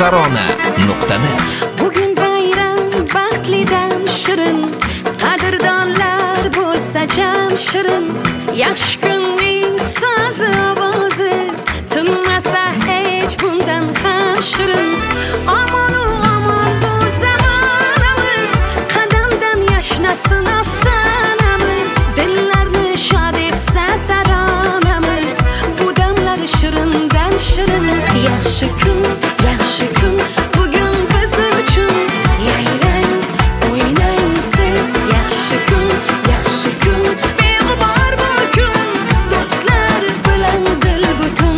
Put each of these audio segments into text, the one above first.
tarona.net. Bugun bayram, baxtli dam shirin, qadrdonlar bo'lsa jam shirin. Yaxshi kunning so'zi ovozi tinmasa hech bundan ham shirin. Omonu omon bu zamonamiz, qadamdan yashnasin ostonamiz. Dillarni shod etsa taronamiz, bu damlar shirindan shirin. Yaxshi kun, yaxshi kun bugun biz uchun. Yayrang, o'ynang siz. Yaxshi kun, yaxshi kun beg'ubor bu kun, do'stlar bilan dil butun.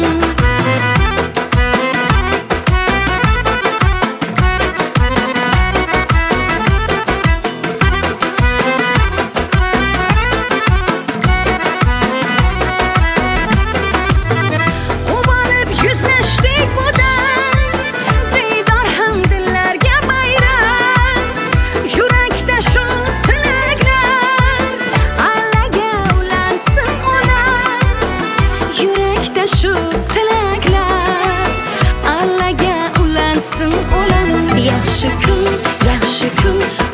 Quvonib yuzlashdik bu dam, diydor ham dillarga bayram. Yurakda shu tilaklar, allaga ulansin ular. Yurakda shu tilaklar, allaga ulansin ular. Yaxshi kun, yaxshi kun